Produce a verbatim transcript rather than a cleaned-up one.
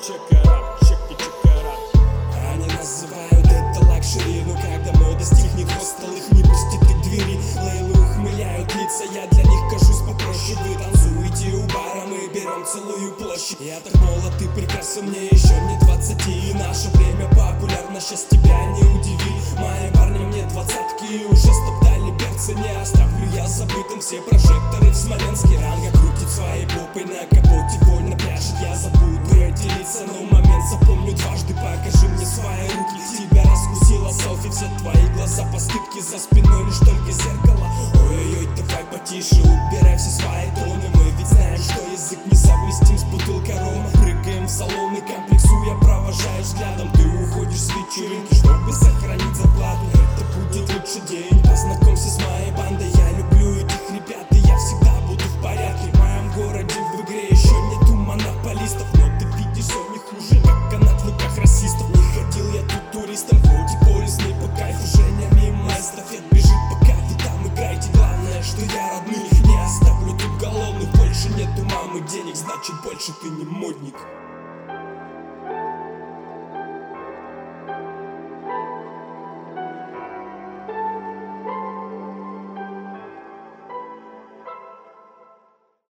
чекара, чеки чекара. Они называют это лакшери, но когда мода стихнет, хостел их не пустит и к двери. Лейлы ухмыляют лица, я для них кажусь попроще. Вы танцуете у бара, мы берем целую площадь. Я так молод, ты прекрасен, мне еще не двадцати. И наше время популярно, сейчас тебя не удиви. Мои парни мне двадцатки уже стоптали перцы. Не оставлю я забытым все прожекторы в Смоленске. Ранга крутит своей попой на капоте, вольно пляшет. Я забуду эти лица, но момент запомню дважды. Покажи мне свои руки, тебя раскусила селфи. Все твои глаза по стыпке, за спиной лишь только зеркало. Ой-ой-ой, давай потише, убирай все свои тоны. Мы ведь знаем, что язык несовместим с бутылкой рома. Прыгаем в салоны, комплексуя, провожаю взглядом. Ты уходишь с вечеринки, чтобы сохранить зарплату. Это будет лучший день, познакомься с моей бандой. Я люблю этих ребят, и я всегда буду в порядке. В моем городе в игре еще нету монополистов, но ты видишь, все не хуже, как канат в руках расистов. Не хотел я тут туристом, хоть и полисный по кайфу. Женя мимо эстафет бежит, пока вы там играете. Главное, что я родных не оставлю тут голодных. Больше нету мамы денег, значит больше ты не модник.